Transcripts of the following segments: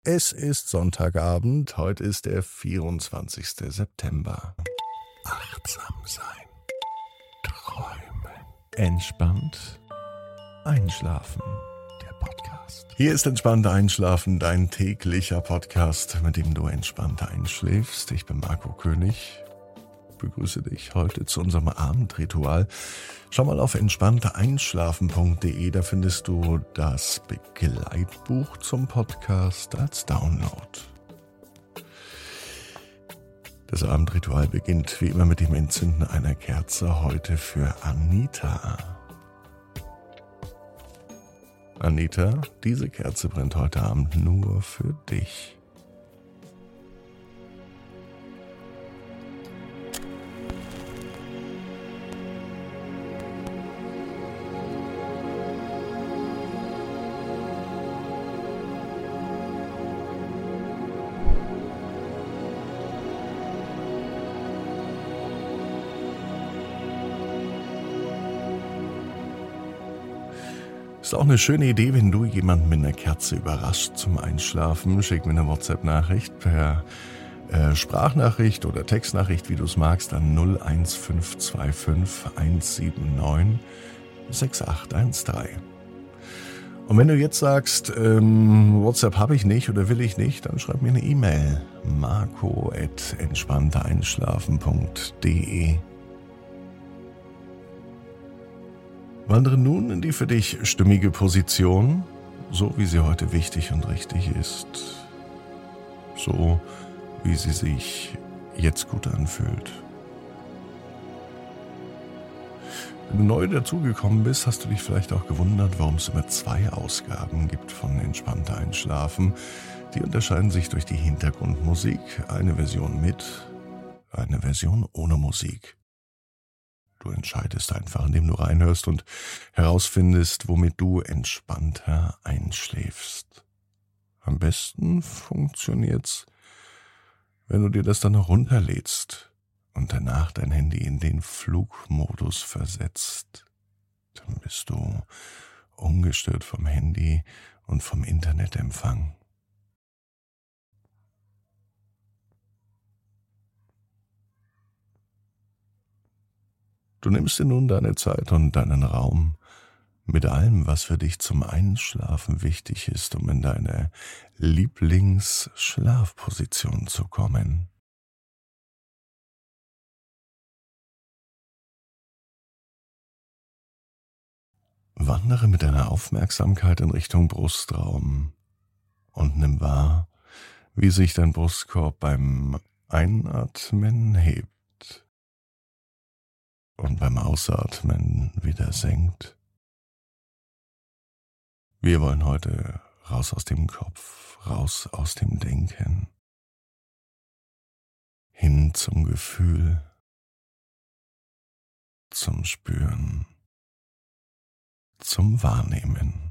Es ist Sonntagabend, heute ist der 24. September. Achtsam sein, träumen, entspannt einschlafen, der Podcast. Hier ist Entspannt Einschlafen, dein täglicher Podcast, mit dem du entspannt einschläfst. Ich bin Marco König. Begrüße dich heute zu unserem Abendritual. Schau mal auf entspannteeinschlafen.de, da findest du das Begleitbuch zum Podcast als Download. Das Abendritual beginnt wie immer mit dem Entzünden einer Kerze, heute für Anita. Anita, diese Kerze brennt heute Abend nur für dich. Ist auch eine schöne Idee, wenn du jemanden mit einer Kerze überrascht zum Einschlafen. Schick mir eine WhatsApp-Nachricht per Sprachnachricht oder Textnachricht, wie du es magst, an 01525 179 6813. Und wenn du jetzt sagst, WhatsApp habe ich nicht oder will ich nicht, dann schreib mir eine E-Mail. marco@entspannteeinschlafen.de. Wandere nun in die für dich stimmige Position, so wie sie heute wichtig und richtig ist. So wie sie sich jetzt gut anfühlt. Wenn du neu dazugekommen bist, hast du dich vielleicht auch gewundert, warum es immer 2 Ausgaben gibt von Entspannter Einschlafen. Die unterscheiden sich durch die Hintergrundmusik, eine Version mit, eine Version ohne Musik. Du entscheidest einfach, indem du reinhörst und herausfindest, womit du entspannter einschläfst. Am besten funktioniert's, wenn du dir das dann noch runterlädst und danach dein Handy in den Flugmodus versetzt. Dann bist du ungestört vom Handy und vom Internetempfang. Du nimmst dir nun deine Zeit und deinen Raum mit allem, was für dich zum Einschlafen wichtig ist, um in deine Lieblingsschlafposition zu kommen. Wandere mit deiner Aufmerksamkeit in Richtung Brustraum und nimm wahr, wie sich dein Brustkorb beim Einatmen hebt und beim Ausatmen wieder senkt. Wir wollen heute raus aus dem Kopf, raus aus dem Denken, hin zum Gefühl, zum Spüren, zum Wahrnehmen.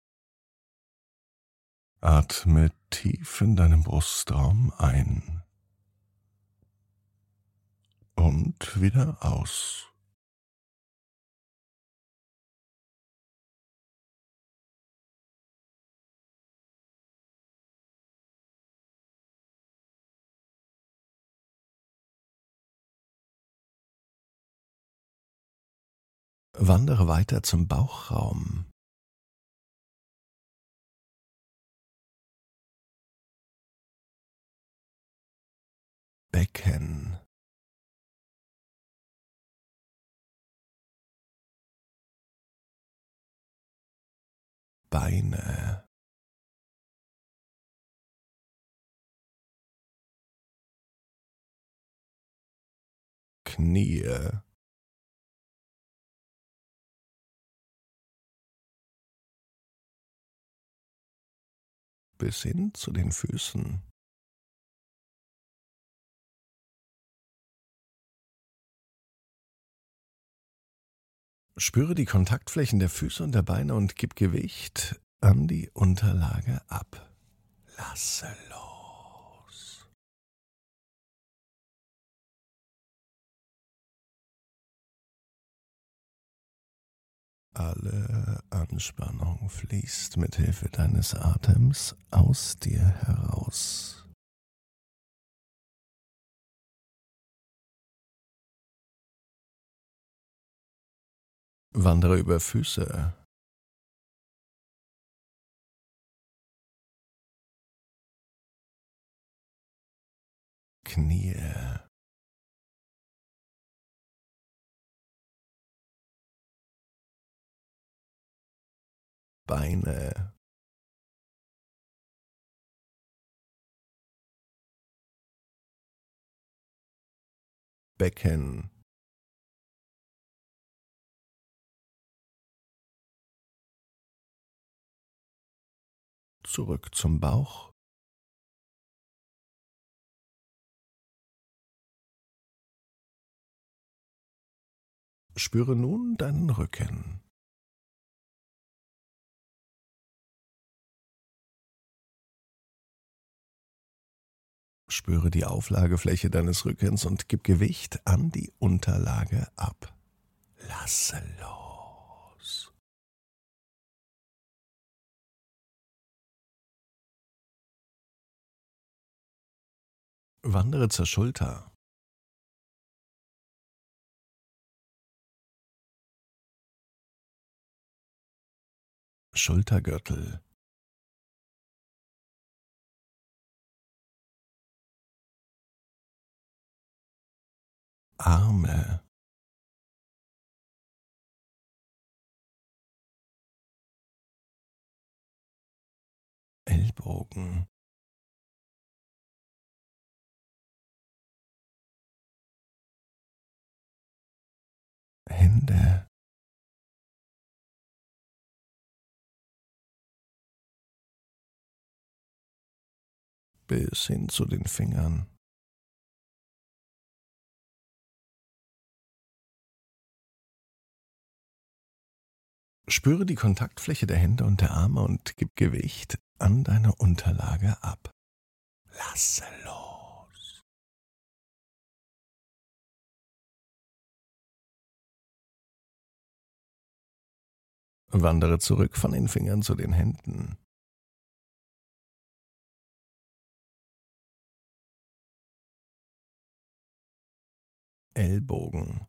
Atme tief in deinem Brustraum ein und wieder aus. Wandere weiter zum Bauchraum. Becken. Beine. Knie. Bis hin zu den Füßen. Spüre die Kontaktflächen der Füße und der Beine und gib Gewicht an die Unterlage ab. Lasse los. Alle Anspannung fließt mit Hilfe deines Atems aus dir heraus. Wandere über Füße, Knie, Beine, Becken, zurück zum Bauch. Spüre nun deinen Rücken. Spüre die Auflagefläche deines Rückens und gib Gewicht an die Unterlage ab. Lasse los. Wandere zur Schulter. Schultergürtel, Arme, Ellbogen, Hände, bis hin zu den Fingern. Spüre die Kontaktfläche der Hände und der Arme und gib Gewicht an deine Unterlage ab. Lasse los. Wandere zurück von den Fingern zu den Händen. Ellbogen,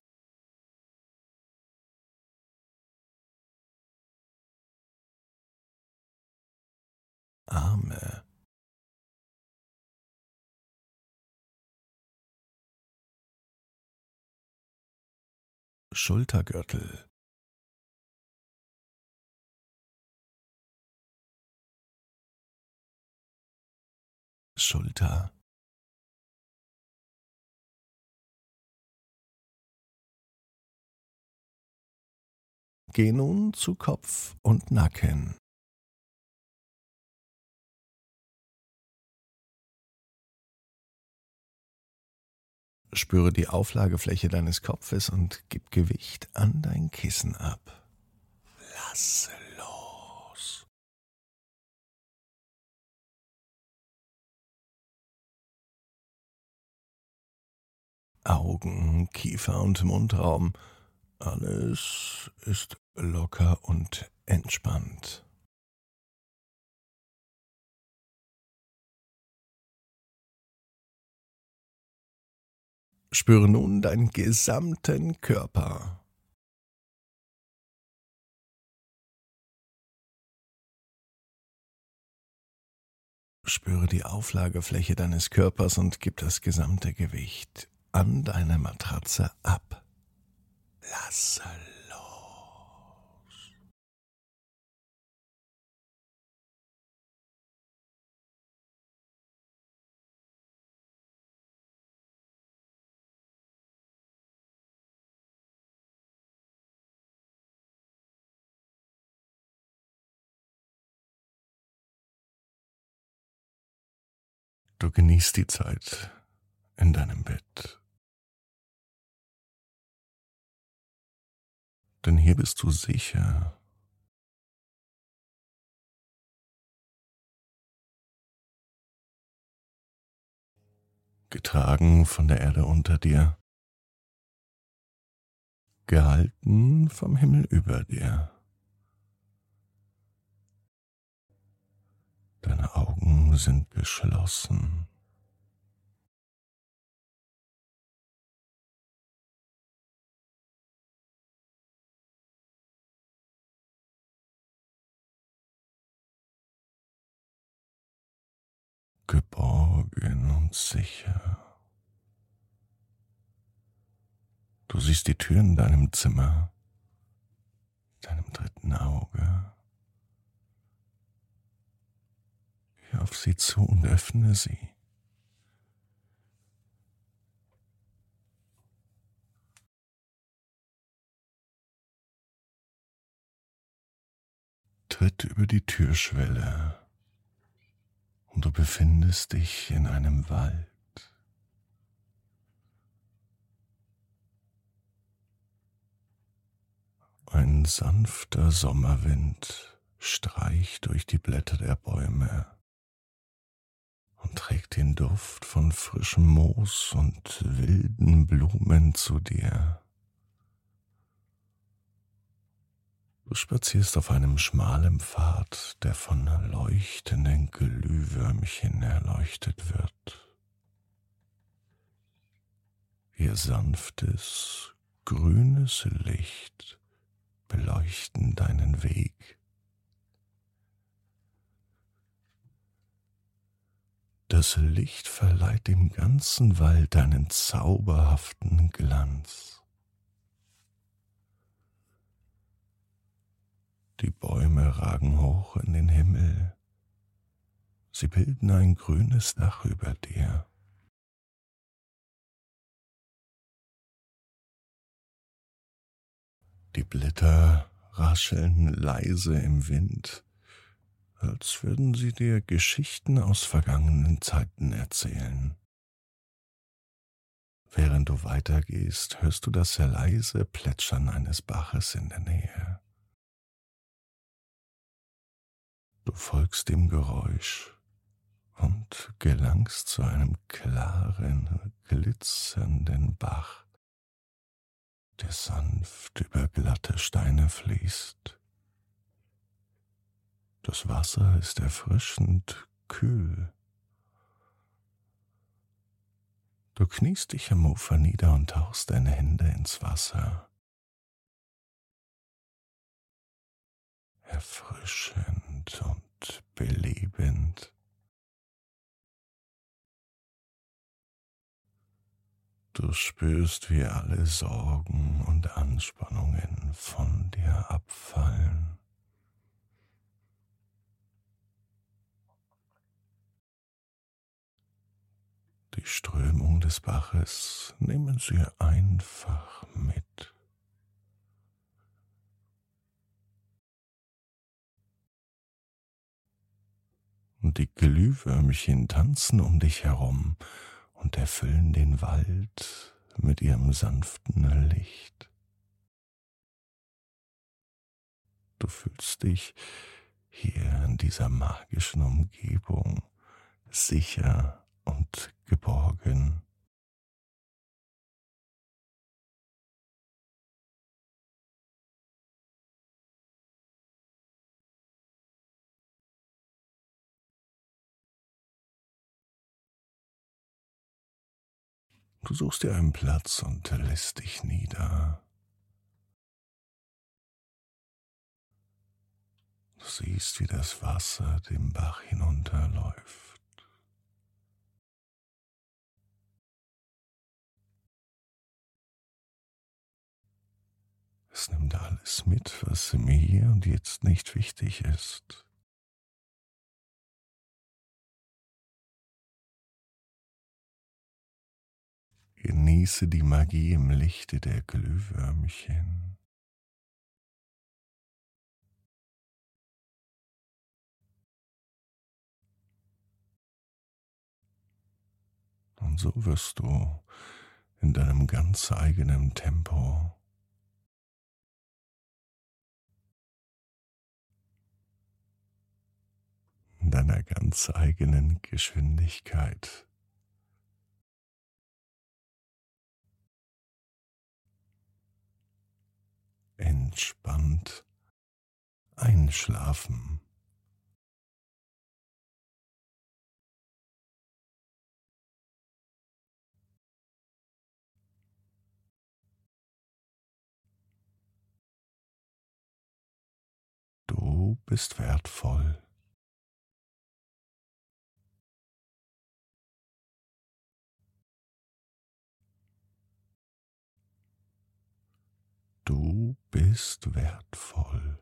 Arme, Schultergürtel, Schulter, geh nun zu Kopf und Nacken. Spüre die Auflagefläche deines Kopfes und gib Gewicht an dein Kissen ab. Lasse los. Augen, Kiefer und Mundraum. Alles ist locker und entspannt. Spüre nun deinen gesamten Körper. Spüre die Auflagefläche deines Körpers und gib das gesamte Gewicht an deine Matratze ab. Lasse los. Du genießt die Zeit in deinem Bett. Denn hier bist du sicher. Getragen von der Erde unter dir. Gehalten vom Himmel über dir. Deine Augen sind geschlossen. geborgen und sicher. Du siehst die Tür in deinem Zimmer, deinem dritten Auge. Geh auf sie zu und öffne sie. Tritt über die Türschwelle und du befindest dich in einem Wald. Ein sanfter Sommerwind streicht durch die Blätter der Bäume und trägt den Duft von frischem Moos und wilden Blumen zu dir. Du spazierst auf einem schmalen Pfad, der von leuchtenden Glühwürmchen erleuchtet wird. Ihr sanftes, grünes Licht beleuchten deinen Weg. Das Licht verleiht dem ganzen Wald einen zauberhaften Glanz. Die Bäume ragen hoch in den Himmel. Sie bilden ein grünes Dach über dir. Die Blätter rascheln leise im Wind, als würden sie dir Geschichten aus vergangenen Zeiten erzählen. Während du weitergehst, hörst du das leise Plätschern eines Baches in der Nähe. Du folgst dem Geräusch und gelangst zu einem klaren, glitzernden Bach, der sanft über glatte Steine fließt. Das Wasser ist erfrischend kühl. Du kniest dich am Ufer nieder und tauchst deine Hände ins Wasser. Erfrischend und belebend. Du spürst, wie alle Sorgen und Anspannungen von dir abfallen. Die Strömung des Baches nehmen sie einfach mit. Und die Glühwürmchen tanzen um dich herum und erfüllen den Wald mit ihrem sanften Licht. Du fühlst dich hier in dieser magischen Umgebung sicher und geborgen. Du suchst dir einen Platz und lässt dich nieder. Du siehst, wie das Wasser den Bach hinunterläuft. Es nimmt alles mit, was im Hier und Jetzt nicht wichtig ist. Genieße die Magie im Lichte der Glühwürmchen. Und so wirst du in deinem ganz eigenen Tempo, in deiner ganz eigenen Geschwindigkeit entspannt einschlafen. Du bist wertvoll. ist wertvoll.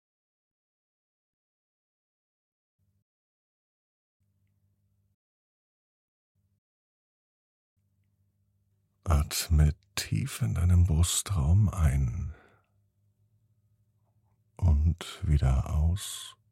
Atme tief in deinem Brustraum ein und wieder aus.